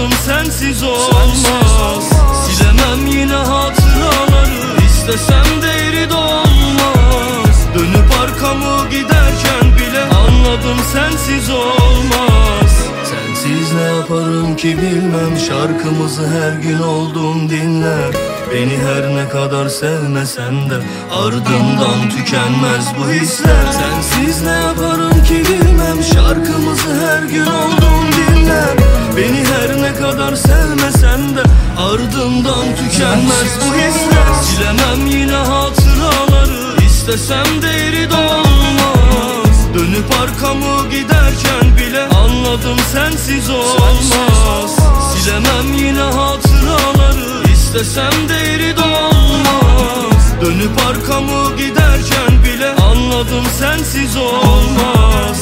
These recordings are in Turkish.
anladım sensiz olmaz. Silemem yine hatıraları, istesem de eri de olmaz. Dönüp arkamı giderken bile anladım sensiz olmaz. Sensiz ne yaparım ki bilmem, şarkımızı her gün oldum dinler. Beni her ne kadar sevmesen de ardından tükenmez bu hisler. Sensiz ne yaparım ki bilmem, şarkımızı her gün oldum dinler. Beni her ne kadar sevmesen de ardından tükenmez bu hisler. Silemem yine hatıraları, istesem de eri de olmaz. Dönüp arkamı giderken bile anladım sensiz olmaz. Silemem yine hatıraları, istesem de eri de olmaz. Dönüp arkamı giderken bile anladım sensiz olmaz.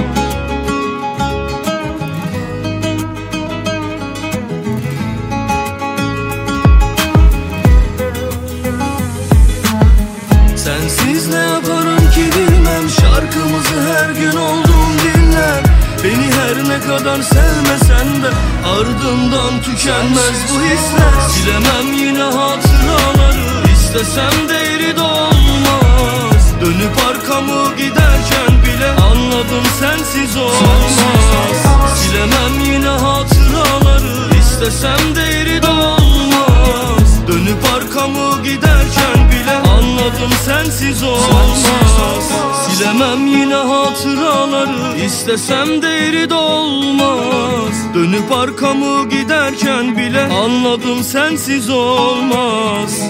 Sensiz ne yaparım ki bilmem, şarkımızı her gün oldum dinler. Beni her ne kadar sevmesen de ardından tükenmez bu hisler. Silemem yine hatıraları, istesem de eri de olmaz. Dönüp arkamı giderken bile anladım sensiz olmaz. Silemem yine hatıraları, istesem de eri de olmaz. Dönüp arkamı giderken bile anladım sensiz olmaz. Silemem yine hatıraları, istesem de eri de olmaz. Dönüp arkamı giderken bile anladım sensiz olmaz.